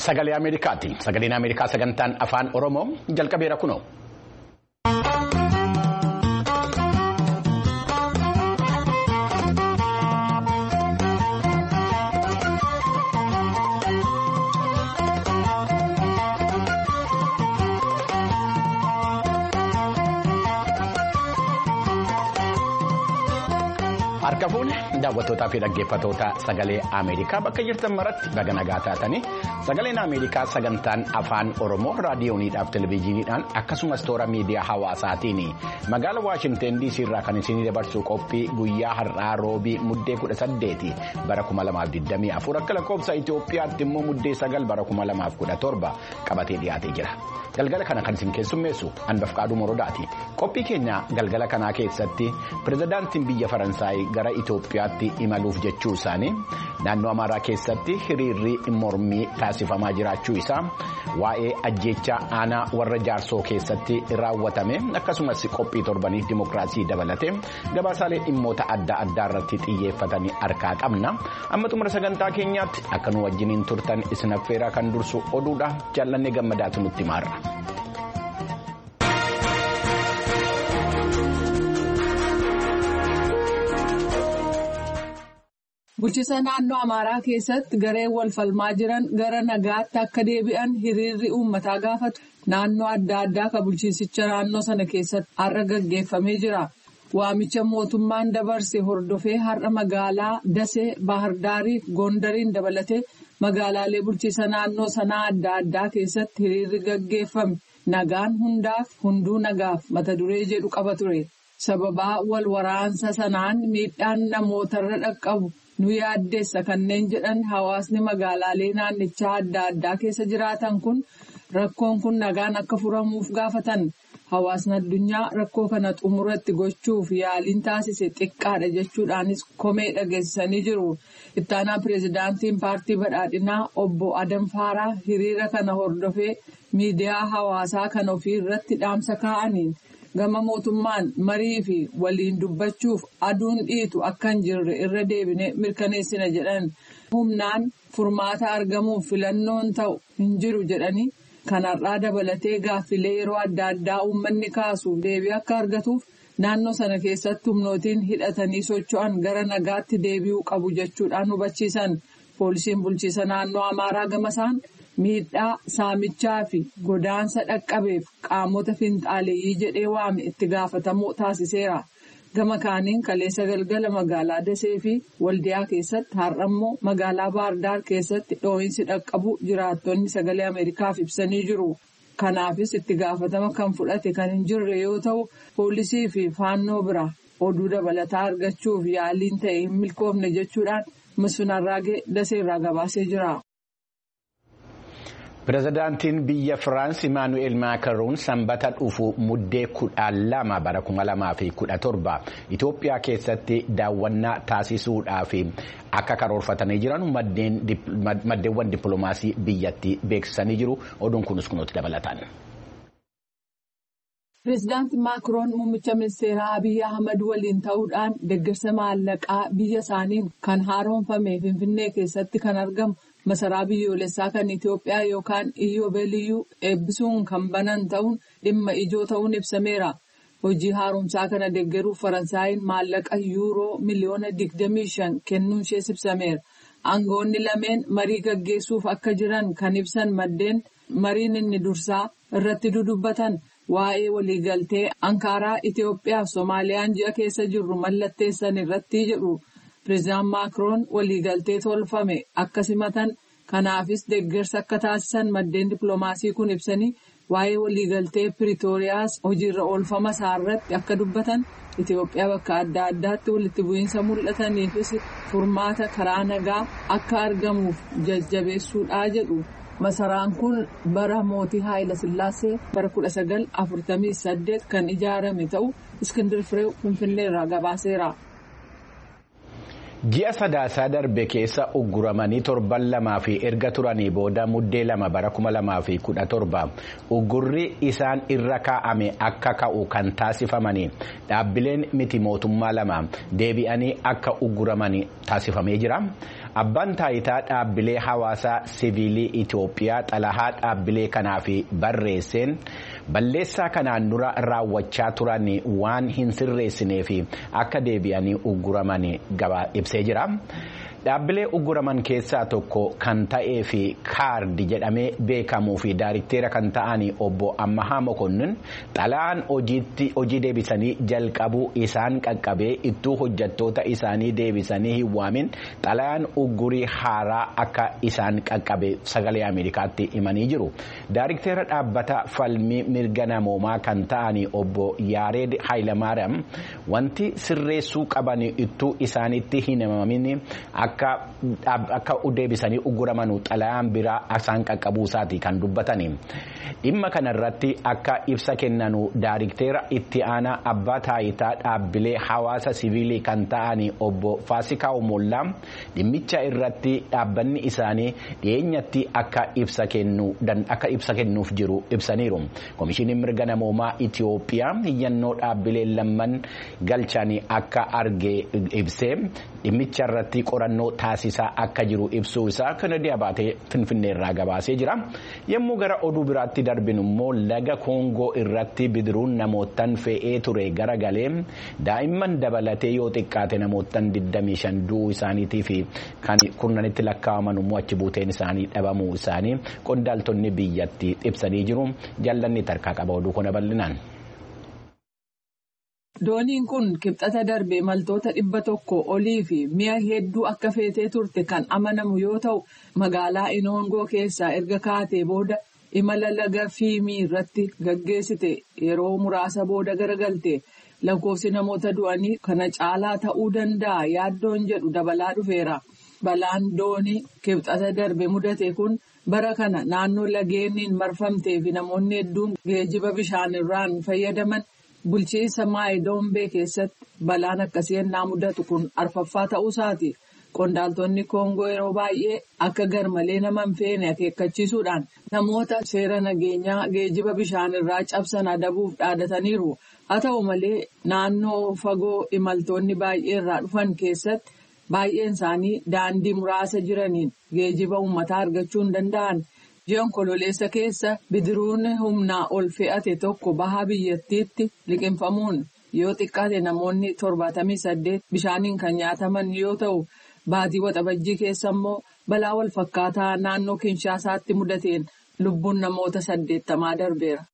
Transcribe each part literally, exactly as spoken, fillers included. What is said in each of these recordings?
Sagalee Ameerikaati. Sagaleen Ameerikaa sagantaan afaan Oromoo jalqabeera kunoo. Harka fuune daawwattootaa fi dhaggeeffattoota sagalee Ameerikaa bakka jirtan maratti baga nagaa taatanii sagaleen Ameerikaa sagantaan afaan Oromoo raadiyooniidhaaf televezyiiniidhaan akkasumas toora miidiyaa hawaasaatiin magaala Waashingten D C irraa kan isinii dabarsuu qophii guyyaa har'aa roobii muddee kudha saddeeti bara kuma lamaaf digdamii afur akka lakkoofsa Itoophiyaatti immoo muddee sagal bara kuma lamaaf kudha torba qabatee dhiyaatee jira. Galgala kana kan isin keessummeessu Anbafqaaduu Morodaati. Qophii keenya galgala kanaa keessatti pirezidaantiin biyya Faransaay gara Itoophiyaatti imaluuf jechuu isaanii naannoo Amaaraa keessatti hiriirri mormii taasifamaa jiraachuu isaa waa'ee ajjeechaa aanaa warra jaarsoo keessatti raawwatame akkasumas qophii torbanii dimokiraasii dabalatee gabaasaalee dhimmoota adda addaa irratti xiyyeeffatanii harkaa qabna. Amma xumura sagantaa keenyaatti akka nu wajjiniin turtan isin affeeraa kan dursu oduudha. Jaallannee Gammadaatu nutti maara. Bulchiinsa naannoo Amaaraa keessatti gareen wal falmaa jiran gara nagaatti akka deebi'an hiriirri uummataa gaafatu naannoo adda addaa kan bulchiinsicha naannoo sana keessatti har'a gaggeeffamee jira. Waamicha mootummaan dabarse hordofee har'a magaalaa Dasee, Baahardaarii fi Gondariin dabalatee magaalaalee bulchiinsa naannoo sanaa adda addaa keessatti hiriirri gaggeeffame nagaan hundaaf hunduu nagaaf mata duree jedhu qaba ture. Sababaa wal waraansa sanaan miidhaan namootarra dhaqqabu. Nu yaaddeessa kanneen jedhan hawaasni magaalaalee naannichaa adda addaa keessa jiraatan kun rakkoon kun nagaan akka furamuuf gaafatan hawaasni addunyaa rakkoo kana xumuratti gochuuf yaaliin taasise xiqqaadha jechuudhaanis komee dhageessisanii jiru. Ittaanaa pireezidaantiin paartii badhaadhinaa obbo Adam Faaraa hiriira kana hordofee miidiyaa hawaasaa kan ofii irratti dhaamsa kaa'aniin. Gama mootummaan marii fi waliin dubbachuuf aduun dhiitu akka hin jirre irra deebine mirkaneessina jedhan humnaan furmaata argamuuf filannoon ta'u hin jiru jedhanii kanarraa dabalatee gaaffilee yeroo adda addaa uummanni kaasuuf deebii akka argatuuf naannoo sana keessatti humnootiin hidhatanii socho'an gara nagaatti deebi'uu qabu jechuudhaan hubachiisan poolisiin bulchiinsa naannoo Amaaraa gamasaan. Miidhaa saamichaa fi godaansa dhaqqabeef qaamota finxaaleeyyii jedhee waame itti gaafatamuu taasiseera. Gama kaaniin kaleessa galgala magaalaa Dasee fi Waldiyaa keessatti har'ammoo magaalaa Baardaar keessatti dhoo'insi dhaqqabu jiraattonni sagalee Ameerikaaf ibsanii jiru. Kanaafis itti gaafatama kan fudhate kan hin jirre yoo ta'u poolisii fi faannoo bira oduu dabalataa argachuuf yaaliin ta'e hin milkoofne jechuudhaan Masfin Arraagee Daseerraa gabaasee jira. Pirezidaantiin biyya Firaans Imaanu'eel Maakroon sanbata dhufu muddee kudha lama bara kuma lamaa fi kudha torba Itoophiyaa keessatti daawwannaa taasisuudhaaf akka karoorfatanii jiran maddeewwan dippiloomaasii biyyattii beeksisanii jiru. Oduun kunis kunuutti dabalataan. Pireezidaanti Maakroon muummicha ministeeraa Abiy Ahmad waliin ta'uudhaan deeggarsa maallaqaa biyya isaaniin kan haaromfame Finfinnee keessatti kan argamu. Masaraa biyyoolessaa kan Itoophiyaa yookaan Iyyoobeeliyyuu eebbisuun kan banan ta'uun dhimma ijoo ta'uun ibsameera. Hojii haaromsaa kana deeggaruuf Faransaayinn maallaqa yuuroo miliyoona digdamii shan kennuun ishee ibsameera. Aangoonni lameen marii gaggeessuuf akka jiran kan ibsan maddeen mariin inni dursaa irratti dudubbatan waa'ee waliigaltee Ankaaraa Itoophiyaa fi Soomaaliyaan ji'a keessa jirru mallatteessan irratti jedhu. Pireezidaant Maakroon waliigaltee tolfame akka simatan kanaafis deeggarsa akka taasisan maddeen dippiloomaasii kun ibsanii waa'ee waliigaltee Piriitooriyaas hojiirra oolfama isaarratti akka dubbatan Itoophiyaa bakka adda addaatti walitti bu'iinsa mul'ataniifis furmaata karaa nagaa akka argamuuf jajjabeessuudhaa jedhu. Masaraan kun bara mootii Haayila Sillaasee bara kudha sagal afurtamii saddeet kan ijaarame ta'u Iskindir Fireew Finfinneerraa gabaaseera. Ji'a sadaasaa darbe keessa ugguramanii torban lamaa fi erga turanii booda muddee lama bara kuma lamaa fi kudha torba uggurri isaan irra kaa'ame akka ka'u kan taasifamanii dhaabbileen miti mootummaa lama deebi'anii akka ugguramanii taasifamee jira. Abbaan taayitaa dhaabbilee hawaasaa siviilii Itoophiyaa xalayaa dhaabbilee kanaaf barreesseen balleessaa kanaan dura raawwachaa turan waan hin sirreessineef akka deebi'anii ugguraman gabaa ibsee jira. Dhaabbilee ugguraman keessaa tokko kan ta'ee fi kaardi jedhamee beekamuu fi daayirikteera kan ta'an obbo Ammahaa Mokonnin xalayaan hojiitti hojii deebisanii jalqabuu isaan qaqqabee ittuu hojjettoota isaanii deebisanii hin waamin xalayaan uggurii haaraa akka isaan qaqqabe sagalee Ameerikaatti himanii jiru. Daayirikteera dhaabbata falmii mirga namoomaa kan ta'an obbo Yaareed Hayilamaariyaam wanti sirreessuu qaban ittuu isaanitti hin himamin akka akka deebisanii ugguraman xalayaan biraa isaan qaqqabuu isaati kan dubbatanii. Dhimma kanarratti akka ibsa kennanu daayirikteera itti aanaa abbaa taayitaa dhaabbilee hawaasa siviilii kan ta'an obbo Faasikaa Mollaa dhimmicha irratti dhaabbanni isaanii dhiyeenyatti akka ibsa kennu akka ibsa kennuuf jiru ibsaniiru. Komishiiniin mirga namoomaa Itoophiyaa hiyyannoo dhaabbilee lamman galchanii akka arge ibsee dhimmicha irratti qorannoo taasisaa akka jiru ibsuu isaa Kennedy Abaatee Finfinnee irraa gabaasee jira. Yommuu gara oduu biraatti darbinu immoo laga Koongoo irratti bidiruun namootaan fe'ee ture garagalee daa'imman dabalatee yoo xiqqaate namootaan digdamii shan du'uu isaaniitii fi kan kurnanitti lakkaa'aman immoo achi buuteen isaanii dhabamuu isaanii qondaaltonni biyyatti ibsanii jiru. Jallanni tarkaa qaba oduu kana bal'inaan. Dooniin kun kibxata darbe imaltoota dhibba tokko olii fi mi'a hedduu akka feetee turte kan amanamu yoo ta'u magaalaa Inoongoo keessaa erga kaatee booda imala laga Fiimii irratti gaggeessite yeroo muraasa booda garagalte lakkoofsi namoota du'anii kana caalaa ta'uu danda'a yaaddoon jedhu dabalaa dhufeera. Balaan doonii kibxata darbe mudate kun bara kana naannoo lageeniin marfamtee fi namoonni hedduun geejiba bishaanirraan fayyadaman. Bulchiinsa Maayidombee keessatti balaan akkasii ennaa mudatu kun arfaffaa ta'uusaati. Qondaaltonni Koongoo yeroo baay'ee akka garmalee nama hin feene akeekkachiisuudhaan namoota seera nageenyaa geejiba bishaanirraa cabsan adabuuf dhaadataniiru. Haa ta'u malee naannoo fagoo imaltoonni baay'ee irraa dhufan keessatti baay'een isaanii daandii muraasa jiraniin geejiba uummataa argachuu hin danda'an. Ji'oon kololeessa keessa bidiruun humnaa ol fe'ate tokko baha biyyattiitti liqinfamuun yoo xiqqaate namoonni torbaatamii saddeet bishaaniin kan nyaataman yoo ta'u baatii waxabajjii keessa immoo balaa wal fakkaataa naannoo Kinshaasaatti mudateen lubbuun namoota saddeettamaa darbeera.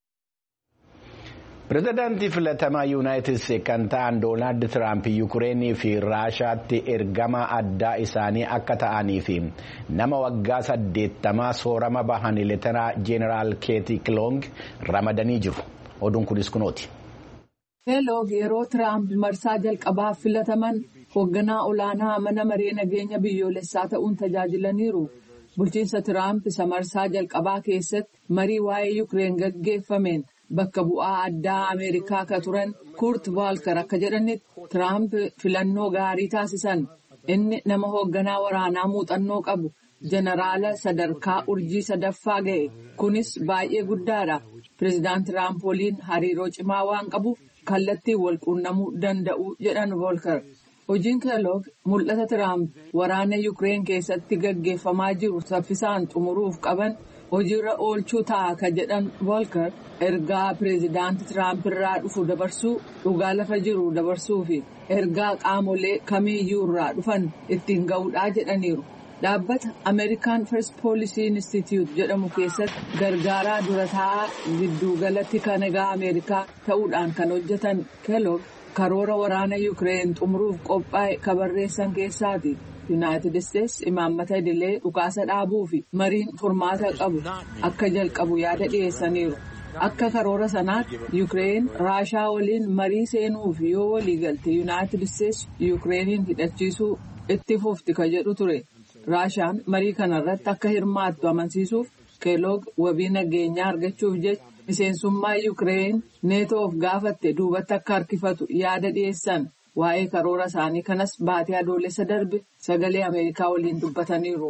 Pireezidaantii filatamaa Yuunaayitid Isteetsi kan ta'an Doonaald Tiraamp Yukureenii fi Raashaatti ergama addaa isaanii akka ta'anii fi nama waggaa saddeettamaa soorama bahan Leetenaa Jeeneraal Keeti Kiloong ramadanii jiru. Oduun kunis kunooti. Keeloog yeroo Tiraamp marsaa jalqabaaf filataman hoogganaa olaanaa mana maree nageenya biyyoolessaa ta'uun tajaajilaniiru. Bulchiinsa Tiraamp isa marsaa jalqabaa keessatti marii waa'ee Yukureen gaggeeffameen. Bakka bu'aa addaa Ameerikaa ka turan Kurt Volker akka jedhanitti Tiraamp filannoo gaarii taasisan. Inni nama hoogganaa waraanaa muuxannoo qabu jeneraala sadarkaa urjii sadaffaa ga'e. Kunis baay'ee guddaadha. Pireezidaant Tiraamp waliin hariiroo cimaa waan qabuuf kallattiin wal quunnamuu danda'u jedhan Volker. Hojiin Keeloog mul'ata Tiraamp waraana Yukureen keessatti gaggeeffamaa jiru saffisaan xumuruuf qaban. Hojiirra oolchuu ta'a ka jedhan Volker ergaa pireezidaanti Tiraamp irraa dhufu dabarsuu dhugaa lafa jiru dabarsuu fi ergaa qaamolee kamiiyyuu irraa dhufan ittiin ga'uudhaa jedhaniiru. Dhaabbata American First Policy Institute jedhamu keessatti gargaaraa dura taa'aa gidduugalatti kan egaa Ameerikaa ta'uudhaan kan hojjetan Keeloog karoora waraana Yukureen xumuruuf qophaa'e ka barreessan keessaati. Yuunaayitid Isteetsi imaammata idilee dhukaasa dhaabuu fi mariin furmaata qabu akka jalqabu yaada dhiyeessaniiru. Akka karoora sanaatti Yukureen Raashaa waliin marii seenuuf yoo walii galte Yuunaayitid Isteetsi Yukureeniin hidhachiisuu itti fufti ka jedhu ture. Raashaan marii kanarratti akka hirmaattu amansiisuuf Keeloog wabii nageenyaa argachuuf jecha miseensummaa Yukureen neetoof gaafatte duubatti akka harkifatu yaada dhiyeessan. Waa'ee karoora isaanii kanas baatii adoolessa darbe sagalee Ameerikaa waliin dubbataniiru.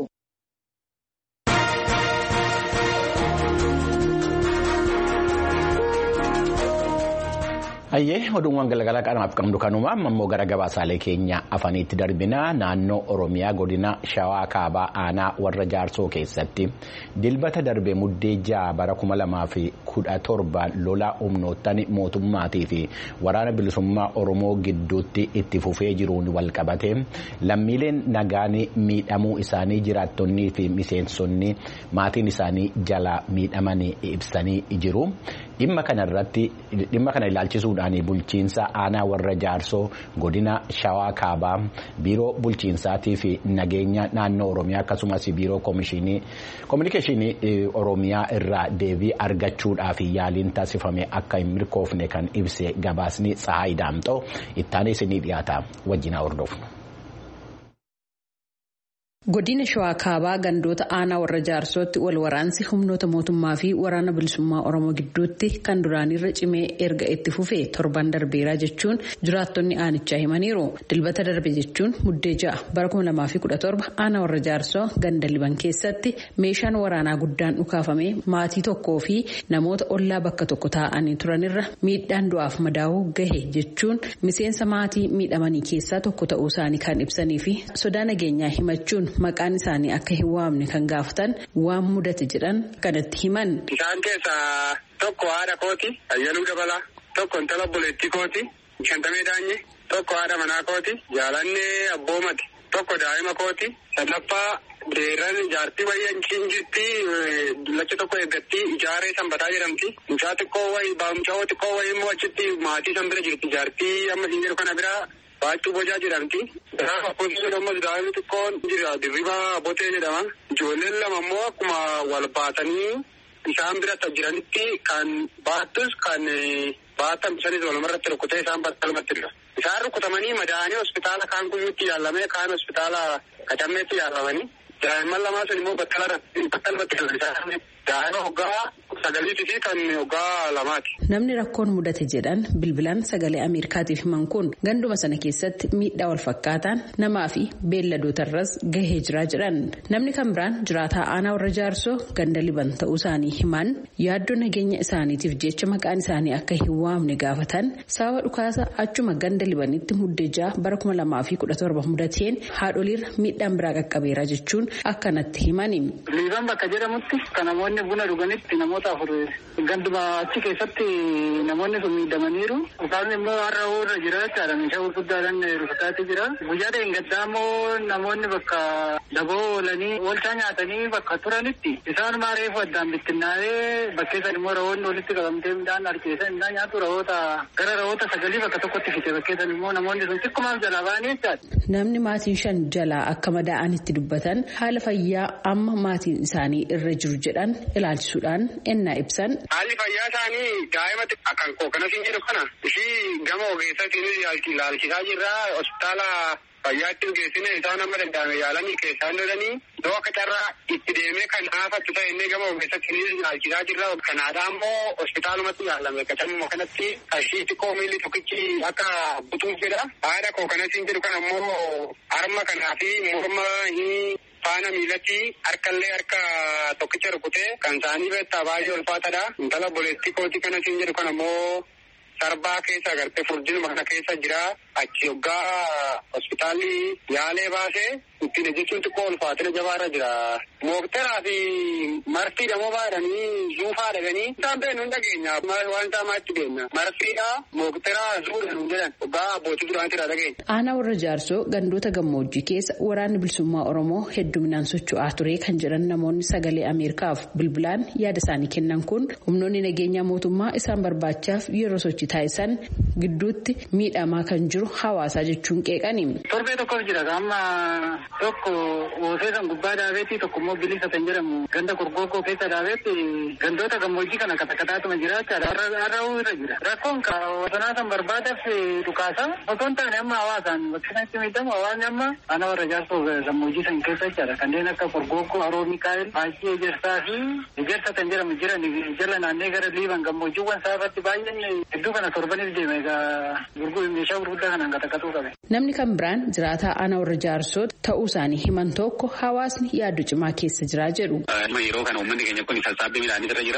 Hayyee oduuwwan galgala kanaaf qabnu kanuma ammoo gara gabaasaalee keenya afaniitti darbina naannoo Oromiyaa godina Shawaa Kaabaa aanaa warra Jaarsoo keessatti dilbata darbe muddee ja'a bara kuma lamaa fi kudha torba lola humnoottan mootummaatii fi waraana bilisummaa Oromoo gidduutti itti fufee jiruun wal qabate lammiileen nagaan miidhamuu isaanii jiraattonnii fi miseensonni maatiin isaanii jala miidhamanii ibsanii jiru. Dhimma kanarratti dhimma kana ilaalchisuudhaan bulchiinsa aanaa warra Jaarsoo godina Shawaa Kaabaa biiroo bulchiinsaatii fi nageenya naannoo Oromiyaa akkasumas biiroo koomishinii koominikeeshinii Oromiyaa irraa deebii argachuudhaaf yaaliin taasifame akka hin milkoofne kan ibse gabaasni Tsahaay Daamxoo ittaanee isinii dhiyaata wajjin hordofna. Godina Shawaa Kaabaa gandoota aanaa warra Jaarsootti wal waraansi humnoota mootummaa fi waraana bilisummaa Oromoo gidduutti kan duraanirra cimee erga itti fufee torban darbeeraa jechuun jiraattonni aanichaa himaniiru. Dilbata darbe jechuun muddee ja'a bara kuma lamaa fi kudha torba aanaa warra Jaarsoo ganda Liban keessatti meeshaan waraanaa guddaan dhukaafamee maatii tokkoo fi namoota ollaa bakka tokko taa'anii turanirra miidhaan du'aaf madaa'uu gahe jechuun miseensa maatii miidhamanii keessaa tokko ta'uu isaanii kan ibsanii fi sodaa nageenyaa himachuun maqaan isaanii akka hin waamne kan gaafatan waan mudate jedhan kanatti himan. Isaan keessaa tokko haadha kooti Ayyaluu Dabalaa, tokko intala buleettii kooti Shantamee Daanyee, tokko haadha manaa kooti Jaalannee Abboomati, tokko daa'ima kooti sadaffaa Deeran jaartii wayyan jirti lacha tokko eeggatti ijaaree sanbataa jedhamti. Mucaa xiqqoo wayii baa'umcaa xiqqoo wayii immoo achitti maatii san bira jirti jaartii amma siin jedhu kana bira. Baachuu bocaa jedhamti. Gaafa kunis ammas daa'imni xiqqoon jira dirribaa botee jedhama. Ijoolleen lama immoo akkuma wal baatanii isaan bira jiranitti kan baattus kan baatan sanis walumarratti rukkutee isaan battalumatti jira. Isaan rukkutamanii madaa'anii hospitaala kaan guyyuutti yaallamee kaan hospitaala Qacammeetti yaallamanii. Daa'imman lamaa sun immoo battalumatti jira. Daa'ima hoggaa sagaliitii fi kan hoggaa lamaati. Namni rakkoon mudate jedhan bilbilaan sagalee Ameerikaatiif himan kun ganduma sana keessatti miidhaa wal fakkaataan namaa fi beelladootarras gahee jira jedhan. Namni kan biraan jiraataa aanaa warra Jaarsoo ganda Liban ta'uu isaanii himan yaaddoo nageenya isaaniitiif jecha maqaan isaanii akka hin waamne gaafatan sababa dhukaasa achuma ganda Libanitti muddee ja'a bara kuma lamaa fi kudha torba mudateen haadholiirra miidhaan biraa qaqqabeera jechuun akkanatti himani. Liban bakka jedhamutti kan namoonni buna dhuganitti namoota afur ganduma achi keessatti namoonni sun miidhamaniiru. Isaan immoo har'a irra jira jechaadha. Meeshaa gurguddaadhaan rukutaatti jira. Guyyaa dheengaddaa immoo namoonni bakka daboo oolanii oolchaa nyaatanii bakka turanitti isaanumaa reefu addaan bittinnaa'ee bakkeessan immoo rahoonni walitti qabamtee midhaan harkeessan midhaan nyaatu rahoota gara rahoota sagalii bakka tokkotti fite bakkeessan immoo namoonni sun xiqqummaaf jalaa ba'anii jechaadha. Namni maatiin shan jalaa akka madaa'anitti dubbatan haala fayyaa amma maatiin isaanii irra jiru jedhan ilaalchisuudhaan ennaa ibsan. Haalli fayyaa isaanii daa'ima akkan kookanas hin jedhu kana ishii gama ogeessaatiin ilaalchisaa jirra hospitaala fayyaatti geessine isaan amma danda'ame yaalanii keessaan lolanii yoo akka carraa itti deemee kan haafattu ta'e inni gama ogeessaatiin ilaalchisaa jirra. Kanaadhaa immoo hospitaalumatti yaalame qacammuma kanatti ishii xiqqoo miilli tokkichi akka butuuf jedha. Haadha kookanas hin jedhu kana immoo harma kanaa fi morma faana miilatti harkallee harka tokkicha rukutee kan isaanii beektaa baay'ee ulfaataadha. Intala buleettii kooti kana siin jedhu kana immoo sarbaa keessa agartee furdinuma kana keessa jira. Achi hoggaa hospitaalli yaalee baasee ittiin jechuun xiqqoo ulfaatina jabaarra jira. Mookteraa fi marfii dhamoo baadhanii zuufaa dhaganii isaan beenu hin dhageenya. Waan isaa maatti beekna. Marfiidha mookteraa zuudha nu jedhan hoggaa abbootii duraanitidha dhageenya. Aanaa warra Jaarsoo gandoota gammoojjii keessa waraanni bilisummaa Oromoo hedduminaan socho'aa ture kan jedhan namoonni sagalee Ameerikaaf bilbilaan yaada isaanii kennan kun humnoonni nageenyaa mootummaa isaan barbaachaaf yeroo sochii taasisan gidduutti miidhamaa kan jiru hawaasaa jechuun qeeqani. Torbee tokkoof jira amma tokko oosee san gubbaa dhaabeetti tokko immoo bilisa kan jedhamu ganda Korgoogoo keessa dhaabeetti gandoota gammoojjii kana katakataatuma jira jechaadha. Har'aa'uu irra jira. Rakkoon bosonaa san barbaadaaf dhukaasa osoo hin taane amma hawaasaan bakka sanatti miidhamu hawaasni amma aanaa warra Jaarsoo gammoojjii san keessa jechaadha. Kanneen akka Korgoogoo, Haroo Mikaa'el, Baay'ee Ejersaa fi Ejersa kan jedhamu jiran jala naannee gara Liiban gammoojjiiwwan saafatti baay'een hedduu kana torbaniif deeme egaa meeshaa gurguddaa kanaan katakatuu qabe. Namni kan biraan jiraataa aanaa warra Jaarsoo ta'uu isaanii himan tokko hawaasni yaaddoo cimaa keessa jira jedhu. Yeroo kana uummanni keenya kun sassaabbii midhaanii irra jira.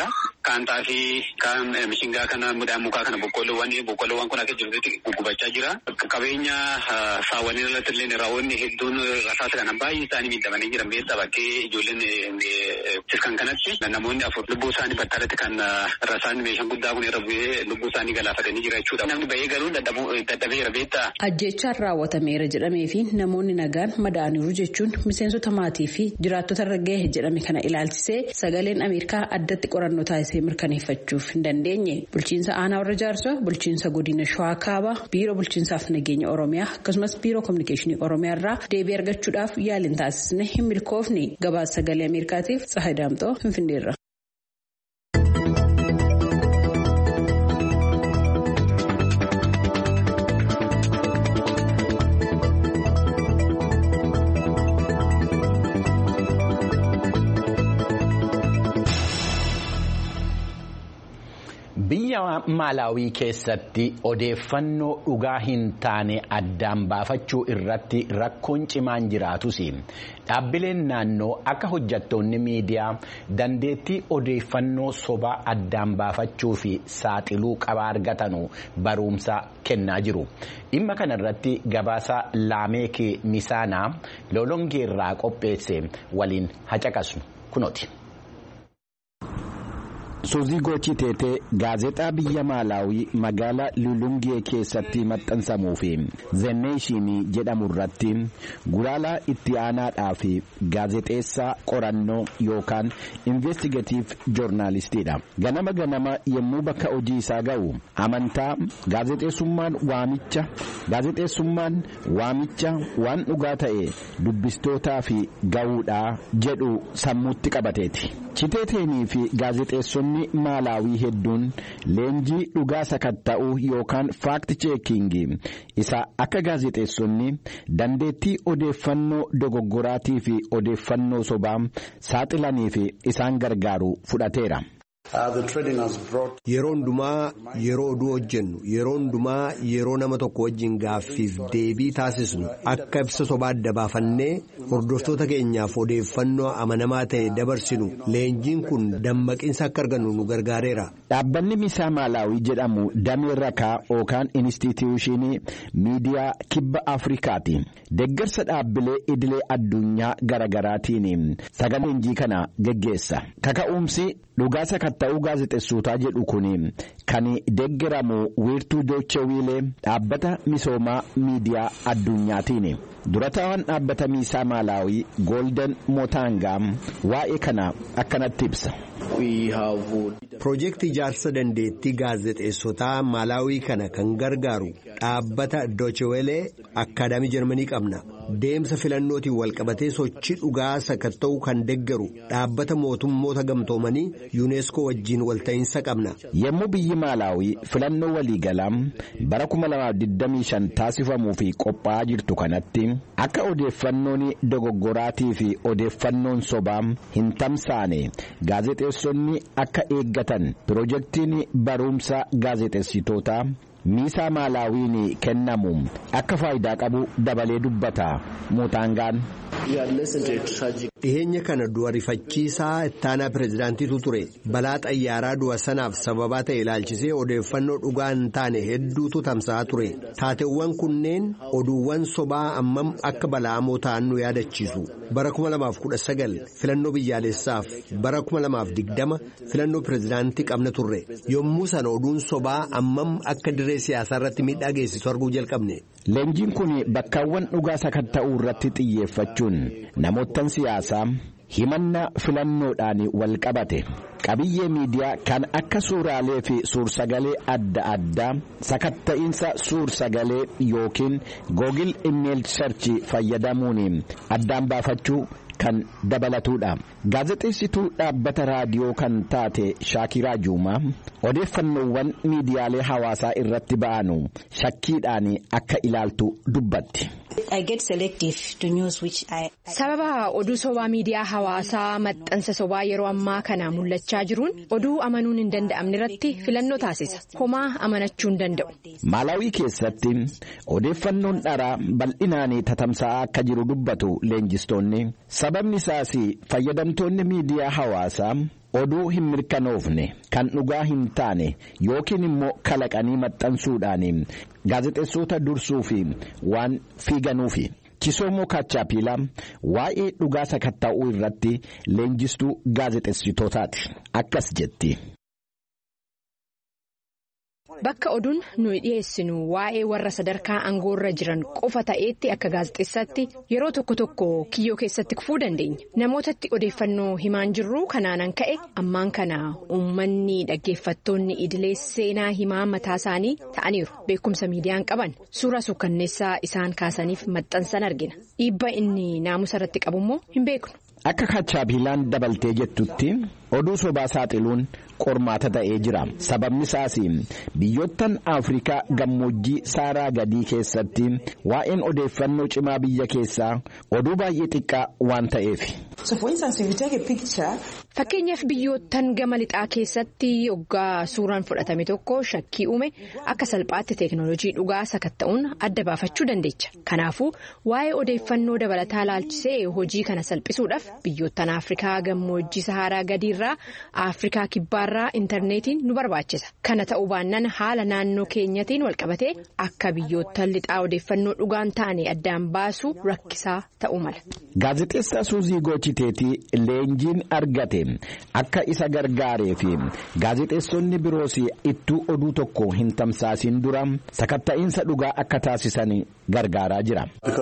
kaan xaafii kaan mishingaa kana midhaan mukaa kana boqqolloowwan boqqolloowwan kun akka jirutti gugubachaa jira. Qabeenya saawwanii irratti illee raawwanni hedduun rasaasa kana baay'ee isaanii miidhamanii jiran beektaa bakkee ijoolleen kan kanatti namoonni afur lubbuu isaanii battalatti kan rasaan meeshaan guddaa kun irra bu'ee lubbuu isaanii galaafatanii jira jechuudha. Namni bahee galuun dadhabeera beektaa. Ajjeechaan raawwatameera jedhamee fi namoonni nagaan madaa'aniiru jechuun miseensota maatii fi jiraattota irra ga'e jedhame kana ilaalchisee sagaleen Ameerikaa addatti qorannoo taasisee mirkaneeffachuuf hin dandeenye. Bulchiinsa aanaa warra jaarsoo, bulchiinsa godina Shawaa Kaabaa, biiroo bulchiinsaaf nageenya Oromiyaa akkasumas biiroo kominikeeshinii Oromiyaa irraa deebii argachuudhaaf yaaliin taasisne hin milkoofne. Gabaasa sagalee Ameerikaatiif Tsahaay Daamtoo Finfinneerra. Biyya Maalaawii keessatti odeeffannoo dhugaa hin taane addaan baafachuu irratti rakkoon cimaan jiraatus dhaabbileen naannoo akka hojjettoonni miidiyaa dandeettii odeeffannoo sobaa addaan baafachuu fi saaxiluu qaba argatanu barumsa kennaa jiru. Dhimma kana irratti gabaasa Laameekii Misaanaa Lolongeerraa qopheesse waliin hacaqasnu kunooti. Suuzii Gochii Teetee gaazexaa biyya Maalaawii magaalaa Lulungee keessatti maxxansamuu fi Zeneeshinii jedhamu irratti gulaalaa itti aanaadhaa fi gaazexeessaa qorannoo yookaan investigaatiif joornaalistiidha. Ganama ganama yommuu bakka hojii isaa ga'u amantaa gaazexeessummaan waamicha gaazexeessummaan waamicha waan dhugaa ta'e dubbistootaa fi ga'uudhaa jedhu sammuutti qabateeti. Chiteeteenii fi gaazexeessonni Maalaawii hedduun leenjii dhugaa sakatta'uu yookaan faakti cheekingii isa akka gaazexeessonni dandeettii odeeffannoo dogoggoraatii fi odeeffannoo sobaa saaxilanii fi isaan gargaaru fudhateera. Yeroo hundumaa yeroo oduu hojjennu yeroo hundumaa yeroo nama tokko wajjin gaaffiif deebii taasisnu akka ibsa sobaa adda baafannee hordoftoota keenyaaf odeeffannoo amanamaa ta'e dabarsinu leenjiin kun dammaqinsa akka argannu nu gargaareera. Dhaabbanni Misaa Maalaawii jedhamu damee rakaa yookaan inistituushinii miidiyaa kibba Afrikaati. Deeggarsa dhaabbilee idilee addunyaa garaagaraatiin sagalee leenjii kana geggeessa. Kaka'umsi dhugaa sakatta'uu gaazexeessootaa jedhu kun kan deeggaramu wiirtuu Doochewiilee dhaabbata misoomaa miidiyaa addunyaatiin. Durataan dhaabbata Misaa Maalaawii Golden Motaangaa waa'ee kana akkanatti ibsa. Piroojeektii ijaarsa dandeettii gaazexeessotaa Maalaawii kana kan gargaaru dhaabbata Doocheweelee Akkaadaamii Jarmanii qabna. Deemsa filannootiin walqabatee sochii dhugaa sakatta'uu kan deeggaru dhaabbata mootummoota gamtoomanii yuuneeskoo wajjin walta'iinsa qabna. Yommuu biyyi Maalaawii filannoo waliigalaa bara kuma lamaaf digdamii shan taasifamuu fi qophaa'aa jirtu kanatti akka odeeffannoon dogoggoraatii fi odeeffannoon sobaa hin tamsaane gaazexeessonni akka eeggatan piroojeektiin barumsa gaazexeessitootaa Misaa Maalaawiin kennamu akka faayidaa qabu dabalee dubbata. Mootaangaan dhiheenya kana du'a rifachiisaa ittaanaa pireezidaantiitu ture. Balaa xayyaaraa du'a sanaaf sababaa ta'e ilaalchisee odeeffannoo dhugaa hin taane hedduutu tamsa'aa ture. Taateewwan kunneen oduuwwan sobaa ammam akka bala'amoo ta'an nu yaadachiisu. Bara kuma lamaaf kudha sagal filannoo biyyaalessaaf bara kuma lamaaf digdama filannoo pireezidaantii qabna turre. Yommuu sana oduun sobaa ammam akka dirree siyaasaa irratti miidhaa geessisu arguu jalqabne. Leenjiin kun bakkaawwan dhugaa sakatta'uu irratti xiyyeeffachuun namoottan siyaasaa himannaa filannoodhaan wal qabate qabiyyee miidiyaa kan akka suuraalee fi suursagalee adda addaa sakatta'iinsa suursagalee yookiin googil imeeyil sarchii fayyadamuun addaan baafachuu kan dabalatuudha. Gaazexeessituu dhaabbata raadiyoo kan taate Shaakiraa Juumaa odeeffannoowwan miidiyaalee hawaasaa irratti ba'anu shakkiidhaan akka ilaaltu dubbatti. Sababa oduu sobaa miidiyaa hawaasaa maxxansa sobaa yeroo ammaa kana mul'achaa jiruun oduu amanuun hin danda'amne irratti filannoo taasisa. Homaa amanachuu hin danda'u. Maalaawii keessatti odeeffannoon dharaa bal'inaan tatamsa'aa akka jiru dubbatu leenjistoonni. Sababni isaas fayyadamtoonni miidiyaa hawaasaa oduu hin mirkanoofne kan dhugaa hin taane yookiin immoo kalaqanii maxxansuudhaan gaazexeessota dursuu fi waan fiiganuufi. Kisoomoo Kaachaappiilaa waa'ee dhugaa sakatta'uu irratti leenjistuu gaazexeessitootaati. Akkas jetti. Bakka oduun nuyi dhiyeessinu waa'ee warra sadarkaa aangoorra jiran qofa ta'etti akka gaazexeessaatti yeroo tokko tokko kiyyoo keessatti kufuu dandeenya. Namootatti odeeffannoo himaan jirru kanaanan ka'e ammaan kana uummanni dhaggeeffattoonni idilee seenaa himaa mataa isaanii ta'aniiru. Beekumsa miidiyaan qaban suura suukkanneessaa isaan kaasaniif maxxansan argina. Dhiibbaa inni naamusa irratti qabu immoo hin beeknu. Akka Kaachaappiilaan dabaltee jettutti oduu sobaa saaxiluun qormaata ta'ee jira. Sababni isaas biyyoottan Afrikaa gammoojjii Saaraa gadii keessatti waa'een odeeffannoo cimaa biyya keessaa oduu baay'ee xiqqaa waan ta'eef. Fakkeenyaaf biyyoottan gama lixaa keessatti hoggaa suuraan fudhatame tokko shakkii uume akka salphaatti teeknooloojii dhugaa sakatta'uun adda baafachuu dandeecha. Kanaafuu waa'ee odeeffannoo dabalataa laalchisee hojii kana salphisuudhaaf biyyoottan Afrikaa gammoojjii Saaraa gadiirraa Afrikaa kibbaarraa intarneetiin nu barbaachisa. Kana ta'uu baannaan haala naannoo keenyatiin walqabatee akka biyyoottan lixaa odeeffannoo dhugaan taane addaan baasuu rakkisaa ta'uu mala. Gaazexeessaa Suuzii Goochiteetii leenjiin argate akka isa gargaaree fi gaazexeessonni biroos ittuu oduu tokko hin tamsaasin dura sakatta'iinsa dhugaa akka taasisan gargaaraa jira.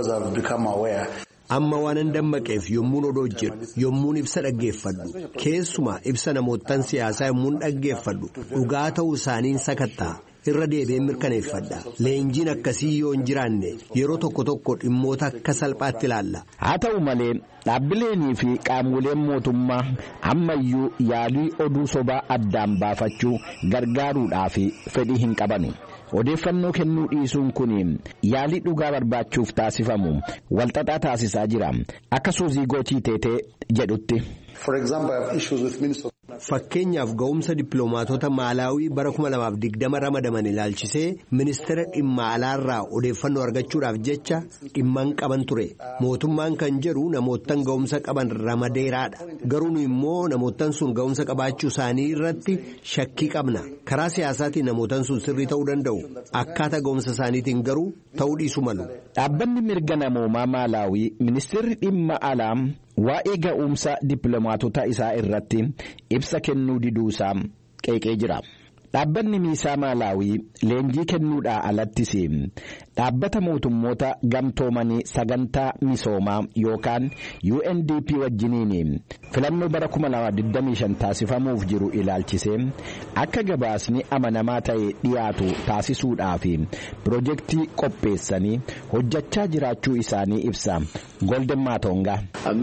Amma waan dammaqeef yommuun oduu hojjedhu yommuun ibsa dhaggeeffadhu keessumaa ibsa namoottan siyaasaa yommuun dhaggeeffadhu dhugaa ta'uu isaaniin sakatta'a irra deebi'ee mirkaneeffadha. Leenjiin akkasii yoo hin jiraanne yeroo tokko tokko dhimmoota akka salphaatti ilaalla. Haa ta'u malee dhaabbileenii fi qaamoleen mootummaa ammayyuu yaalii oduu sobaa addaan baafachuu gargaaruudhaaf fedhii hin qabanu. Odeeffannoo kennuu dhiisuun kun yaalii dhugaa barbaachuuf taasifamu walxaxaa taasisaa jira. Akka Suuzii Goochiteetee jedhutti. Fakkeenyaaf ga'umsa dippiloomaatota Maalaawii bara kuma lamaaf digdama ramadaman ilaalchisee ministeera dhimma alaarraa odeeffannoo argachuudhaaf jecha dhimman qaban ture. Mootummaan kan jedhu namoottan ga'umsa qaban ramadeeraadha. Garuu nu immoo namoottan sun ga'umsa qabaachuu isaanii irratti shakkii qabna. Karaa siyaasaatiin namoottan sun sirrii ta'uu danda'u. Akkaataa ga'umsa isaaniitiin garuu ta'uu dhiisu malu. Dhaabbanni mirga namoomaa Maalaawii ministeerri dhimma alaa waa'ee ga'umsa dippiloomaatota isaa irratti ibsa kennuu diduusaa qeeqee jira. Dhaabbanni miisaa Maalaawii leenjii kennuudhaa alattis dhaabbata mootummoota gamtoomanii sagantaa misoomaa yookaan U N D P wajjiniin filannoo bara kuma lamaaf digdamii shan taasifamuuf jiru ilaalchisee akka gabaasni amanamaa ta'e dhiyaatu taasisuudhaaf piroojeektii qopheessanii hojjechaa jiraachuu isaanii ibsa. Golden Maatongaa.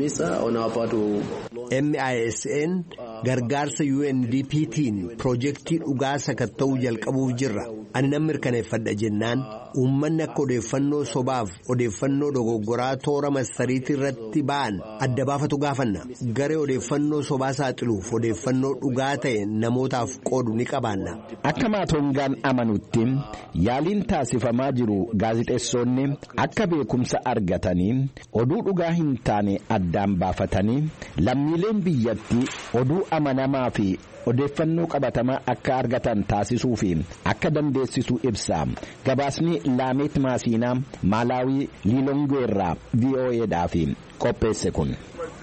M I S N gargaarsa U N D P tiin piroojeektii dhugaa sakatta'uu jalqabuuf jirra. Ani nan mirkaneeffadha jennaan uummanni akka odeeffannoo sobaaf odeeffannoo dogoggoraa toora marsariitii irratti ba'an adda baafatu gaafanna. Garee odeeffannoo sobaa saaxiluuf odeeffannoo dhugaa ta'e namootaaf qoodu ni qabaanna. Akka Maatongaan amanutti yaaliin taasifamaa jiru gaazexeessonni akka beekumsa argatanii oduu dhugaa hin taane addaan baafatanii lammiileen biyyattii oduu amanamaa fi odeeffannoo qabatamaa akka argatan taasisuu fi akka dandeessisu ibsa. Gabaasni Laameet Maasiinaa Maalaawii Liilongeerraa V O Eedhaaf qopheesse kun.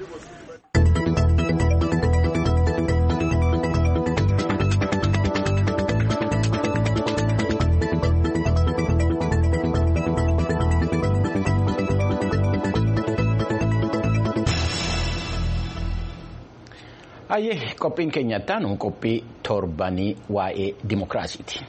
Ayyee qophiin keenyatti aanu qophii torbanii waa'ee dimokiraasiiti.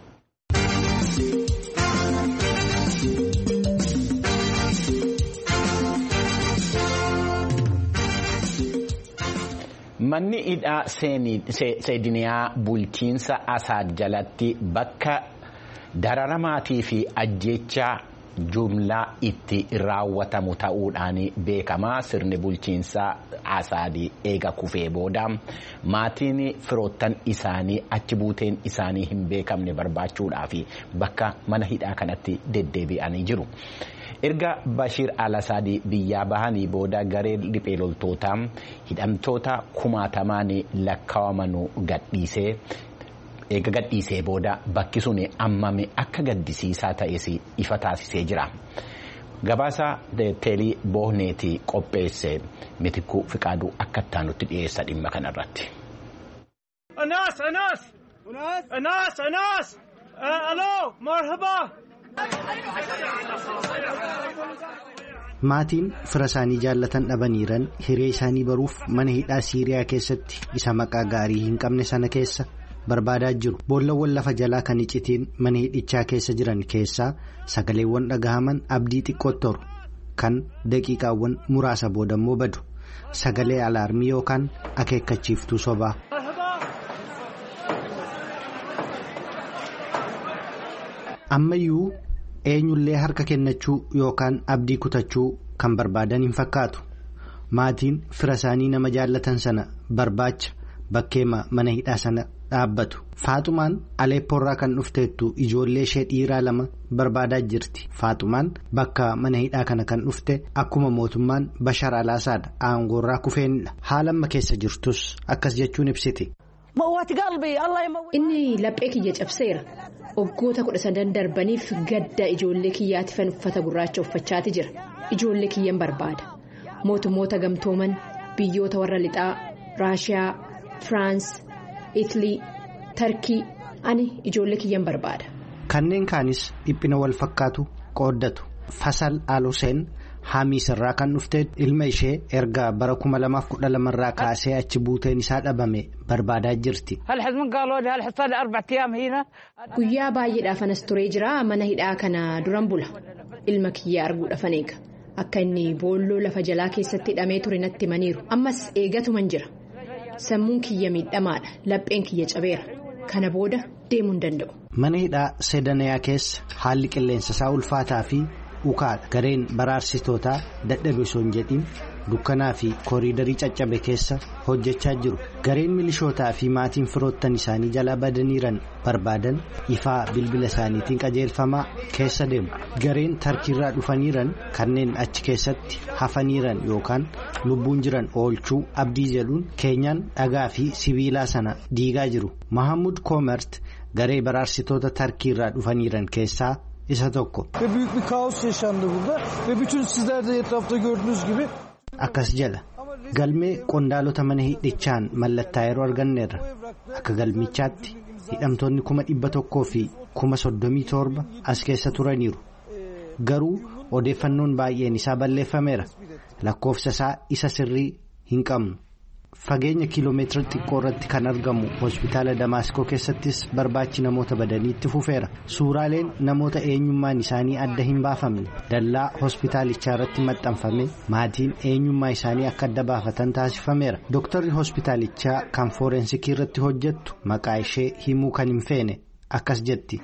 Manni hidhaa Seediniyaa bulchiinsa Asaad jalatti bakka dararamaatii fi ajjeechaa jumlaa itti raawwatamu ta'uudhaan beekama. Sirni bulchiinsaa Asaadii eega kufee booda maatiin firoottan isaanii achi buuteen isaanii hin beekamne barbaachuudhaaf bakka mana hidhaa kanatti deddeebi'anii jiru. Erga Bashiir al-Asaad biyyaa bahanii booda garee riphee loltootaa hidhamtoota kumaatamaan lakkaa'aman gadhiisee. Eega gadhiisee booda bakki sun ammame akka gaddisiisaa ta'es ifa taasisee jira. Gabaasa teelii bohneetii qopheesse Mitikuu Fiqaaduu akka ittaanutti dhiyeessa dhimma kanarratti. Anas Anas Anas Anas aloo marhaba. Maatiin fira isaanii jaallatan dhabaniiran hiree isaanii baruuf mana hidhaa Siiriyaa keessatti isa maqaa gaarii hin qabne sana keessa barbaadaa jiru. Boollawwan lafa jalaa kan icitiin mana hidhichaa keessa jiran keessaa sagaleewwan dhagahaman abdii xiqqootti horu kan daqiiqaawwan muraasa boodammoo badu. Sagalee alaarmii yookaan akeekkachiiftuu sobaa. Ammayyuu eenyullee harka kennachuu yookaan abdii kutachuu kan barbaadan hin fakkaatu. Maatiin fira isaanii nama jaallatan sana barbaacha bakkeema mana hidhaa sana dhaabbatu. Faaxumaan Aleeppoorraa kan dhufteettu ijoollee ishee dhiiraa lama barbaadaa jirti. Faaxumaan bakka mana hidhaa kana kan dhufte akkuma mootummaan Bashar al-Asaad aangoorraa kufeenidha. Haala amma keessa jirtus akkas jechuun ibsiti. Inni laphee kiyya cabseera. Waggoota kudha sadan darbaniif gadda ijoollee kiyyaatifan uffata gurraacha uffachaati jira. Ijoollee kiyyan barbaada. Mootummoota gamtooman biyyoota warra lixaa Raashiyaa, Firaans, Itilii, Tarkii ani ijoollee kiyyan barbaada. Kanneen kaanis dhiphina wal fakkaatu qooddatu. Fasal Al-Hussein Hamiis irraa kan dhufte ilma ishee erga bara kuma lamaaf kudha lamarraa kaasee achi buuteen isaa dhabame barbaadaa jirti. Guyyaa baay'eedhaaf anas turee jira. Mana hidhaa kana duran bula. Ilma kiyya arguudhaafan eega. Akka inni boolloo lafa jalaa keessatti hidhamee ture natti himaniiru. Ammas eegatuman jira. Sammuun kiyya miidhamaadha. Lapheen kiyya cabeera. Kana booda deemuu hin danda'u. Mana hidhaa Sedanayaa keessa haalli qilleensa isaa ulfaataa fi ukaadha. Gareen baraarsitootaa dadhabe osoo hin jedhin dukkanaa fi kooriidarii caccabe keessa hojjechaa jiru. Gareen milishootaa fi maatiin firoottan isaanii jalaa badaniiran barbaadan ifaa bilbila isaaniitiin qajeelfamaa keessa deemu. Gareen tarkiirraa dhufaniiran kanneen achi keessatti hafaniiran yookaan lubbuun jiran oolchuu abdii jedhuun keenyan dhagaa fi sibiilaa sana diigaa jiru. Mahamud Koomert garee baraarsitoota tarkiirraa dhufaniiran keessaa isa tokko. Akkas jedha. Galmee qondaalota mana hidhichaan mallattaa yeroo arganneerra. Akka galmichaatti hidhamtoonni kuma dhibba tokkoo fi kuma soddomii torba as keessa turaniiru. Garuu odeeffannoon baay'een isaa balleeffameera. Lakkoofsa isaa isa sirrii hin qabnu. Fageenya kiiloomeetira xiqqoo irratti kan argamu hospitaala Damaaskoo keessattis barbaachi namoota badanii itti fufeera. Suuraaleen namoota eenyummaan isaanii adda hin baafamne dallaa hospitaalichaa irratti maxxanfame maatiin eenyummaa isaanii akka adda baafatan taasifameera. Dooktarri hospitaalichaa kan fooreensikii irratti hojjettu maqaa ishee himuu kan hin feene akkas jetti.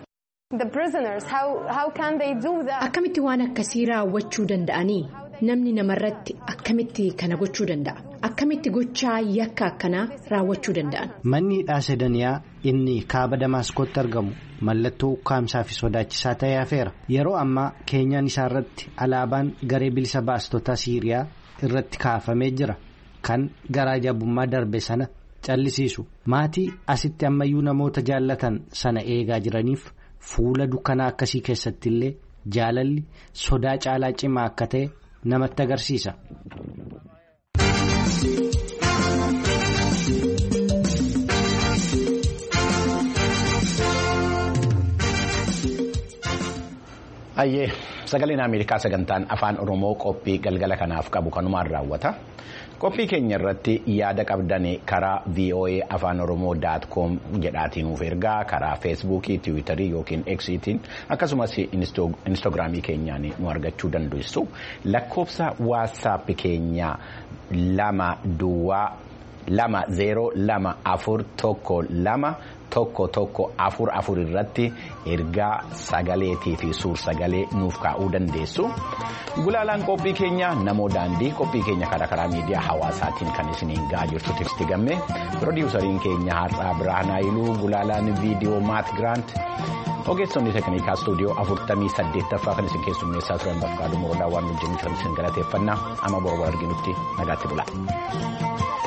Akkamitti waan akkasii raawwachuu danda'anii? Namni namarratti akkamitti kana gochuu danda'a? Akkamitti gochaa yakka akkanaa raawwachuu danda'an? Manni hidhaa Sedaniyaa inni kaaba Damaaskootti argamu mallattoo ukkaamsaa fi sodaachisaa ta'ee hafeera. Yeroo ammaa keenyan isaa irratti alaabaan garee bilisa baastota Siiriyaa irratti kaafamee jira. Kan garaa jabummaa darbe sana callisiisu. Maatii asitti ammayyuu namoota jaallatan sana eegaa jiraniif fuula dukkanaa akkasii keessatti illee jaalalli sodaa caalaa cimaa akka ta'e namatti agarsiisa. Ayyee sagaleen Ameerikaa sagantaan afaan Oromoo qophii galgala kanaaf qabu kanumaan raawwata. Qophii keenya irratti yaada qabdan karaa v o a afaan oromoo dot com jedhaatiin nuuf ergaa karaa feesbuukii, tiwiitarii yookiin eksiitiin akkasumas instaagiraamii keenyaan nu argachuu dandeessu. Lakkoofsa waatsaappii keenya lama duwwaa lama zeeroo lama afur tokko lama tokko tokko afur afur irratti ergaa sagaleetii fi suur sagalee nuuf kaa'uu dandeessu. Gulaalaan qophii keenya namoo daandii qophii keenya karaa karaa miidiyaa hawaasaatiin kan isiniin gahaa jirtu Tigist Gammee piroodiwusariin keenya har'aa Birhaanaayiluu Gulaalaan viidiyoo Maat Giraant ogeessonni teeknikaa istuudiyoo afurtamii saddeettaffaa kan isin keessummeessaa turan Bafqaaduu Morodaa waan hojjennu kan isin galateeffannaa amma boru arginutti nagaatti bula.